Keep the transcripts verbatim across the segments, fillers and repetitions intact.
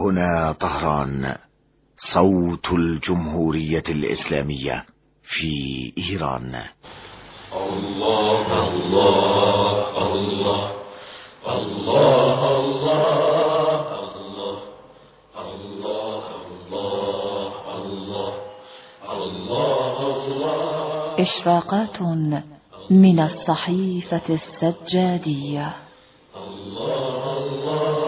هنا طهران، صوت الجمهورية الإسلامية في إيران. الله الله الله الله الله الله الله الله الله. إشراقات من الصحيفة السجادية. الله الله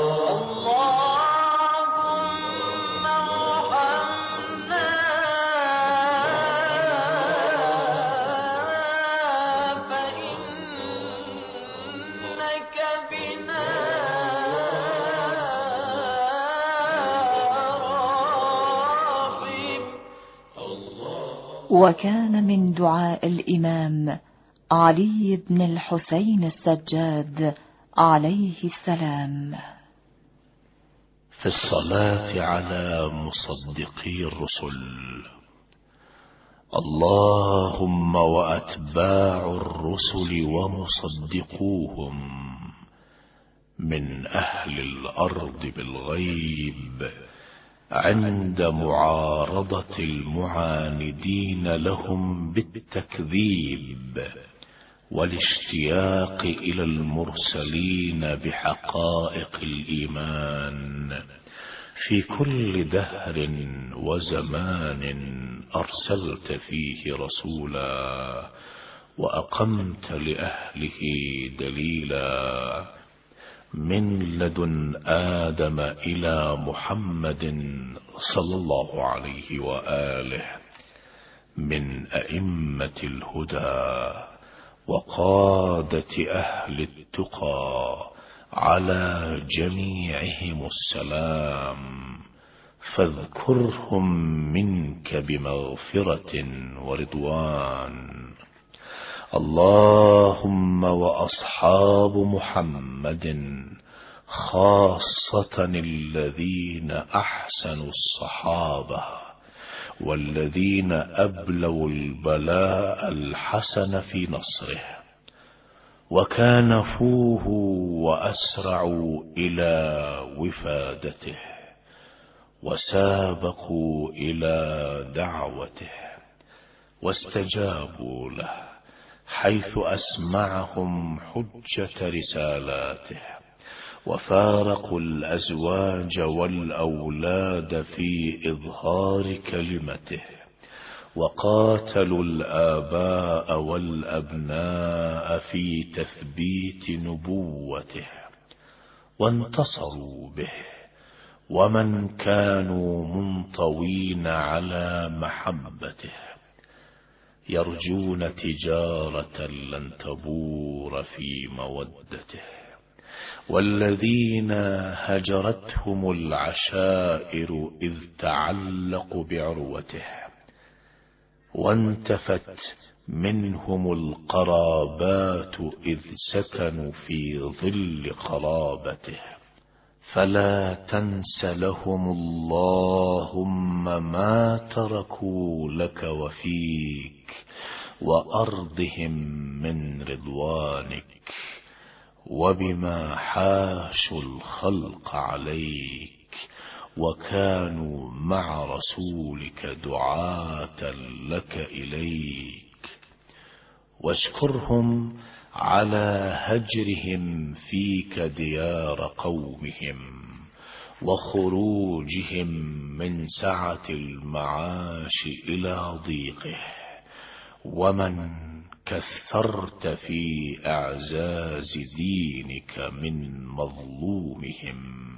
وكان من دعاء الإمام علي بن الحسين السجاد عليه السلام في الصلاة على مصدقي الرسل: اللهم وأتباع الرسل ومصدقوهم من أهل الأرض بالغيب عند معارضة المعاندين لهم بالتكذيب، والاشتياق إلى المرسلين بحقائق الإيمان في كل دهر وزمان أرسلت فيه رسولا وأقمت لأهله دليلا، من لدن آدم إلى محمد صلى الله عليه وآله، من أئمة الهدى وقادة أهل التقى، على جميعهم السلام، فاذكرهم منك بمغفرة ورضوان. اللهم وأصحاب محمد خاصة الذين أحسنوا الصحابة والذين أبلوا البلاء الحسن في نصره وكانفوه وأسرعوا إلى وفادته وسابقوا إلى دعوته واستجابوا له حيث أسمعهم حجة رسالاته، وفارقوا الأزواج والأولاد في إظهار كلمته، وقاتلوا الآباء والأبناء في تثبيت نبوته، وانتصروا به، ومن كانوا منطوين على محبته يرجون تجارة لن تبور في مودته، والذين هجرتهم العشائر إذ تعلقوا بعروته، وانتفت منهم القرابات إذ سكنوا في ظل قرابته، فلا تنس لهم اللهم ما تركوا لك وفيك وأرضهم من رضوانك، وبما حاشوا الخلق عليك وكانوا مع رسولك دعاة لك إليك، واشكرهم على هجرهم فيك ديار قومهم وخروجهم من سعة المعاش إلى ضيقه، ومن كثرت في إعزاز دينك من مظلومهم.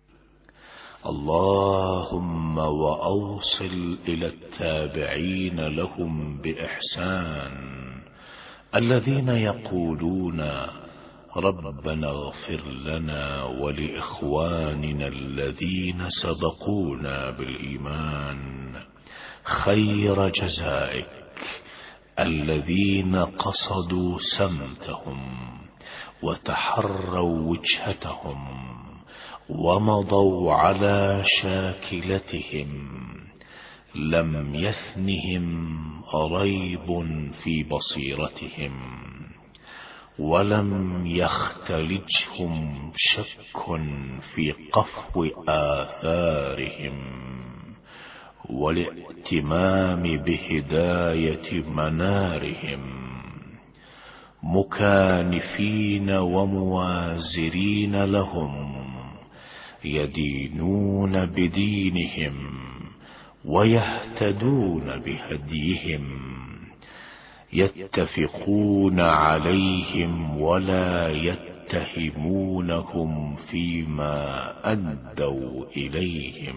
اللهم وأوصل إلى التابعين لهم بإحسان الذين يقولون ربنا اغفر لنا ولإخواننا الذين سبقونا بالإيمان خير جزائك، الذين قصدوا سمتهم وتحروا وجهتهم ومضوا على شاكلتهم، لم يثنهم ريب في بصيرتهم، ولم يختلجهم شك في قفو آثارهم والائتمام بهداية منارهم، مكانفين وموازرين لهم، يدينون بدينهم ويهتدون بهديهم، يتفقون عليهم ولا يتهمونهم فيما أدوا إليهم.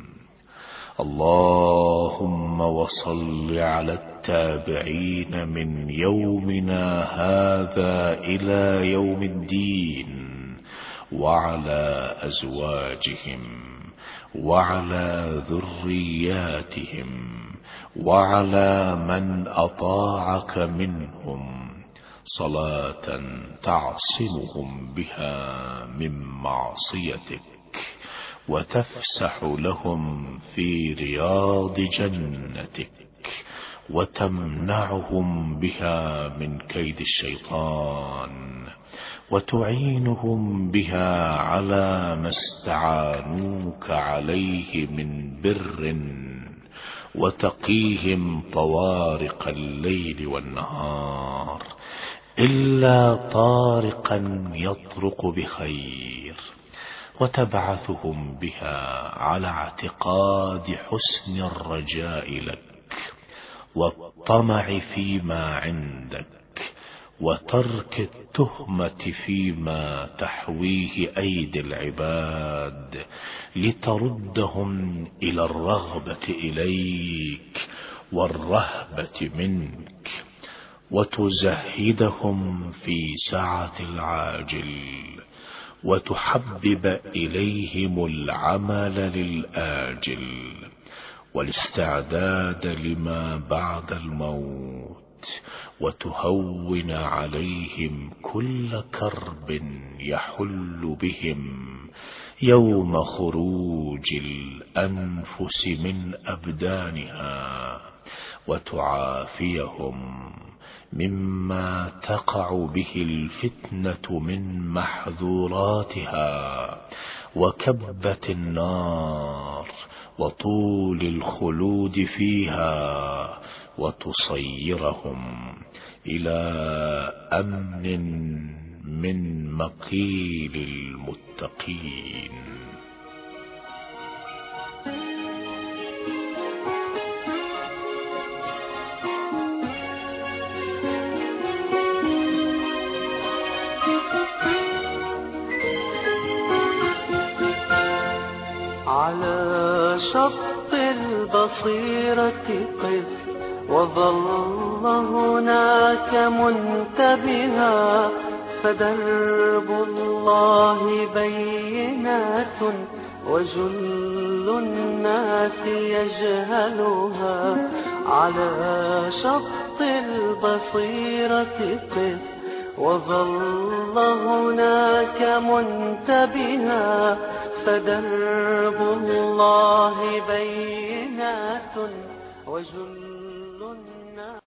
اللهم وصل على التابعين من يومنا هذا إلى يوم الدين، وعلى أزواجهم وعلى ذرياتهم وعلى من أطاعك منهم، صلاة تعصمهم بها من معصيتك وتفسح لهم في رياض جنتك، وتمنعهم بها من كيد الشيطان، وتعينهم بها على ما استعانوك عليه من بر، وتقيهم طوارق الليل والنهار، إلا طارقا يطرق بخير، وتبعثهم بها على اعتقاد حسن الرجاء لك والطمع فيما عندك، وترك التهمة فيما تحويه أيدي العباد، لتردهم إلى الرغبة إليك والرهبة منك، وتزهدهم في سعة العاجل، وتحبب إليهم العمل للآجل والاستعداد لما بعد الموت، وتهون عليهم كل كرب يحل بهم يوم خروج الأنفس من أبدانها، وتعافيهم مما تقع به الفتنة من محظوراتها وكبة النار وطول الخلود فيها، وتصيرهم إلى أمن من مقيل المتقين. على شط البصيرة قف وظل هناك منتبها، فدرب الله بينات وجل الناس يجهلها. على شط البصيرة قف وظل هناك منتبها، فدرب الله بينات وجل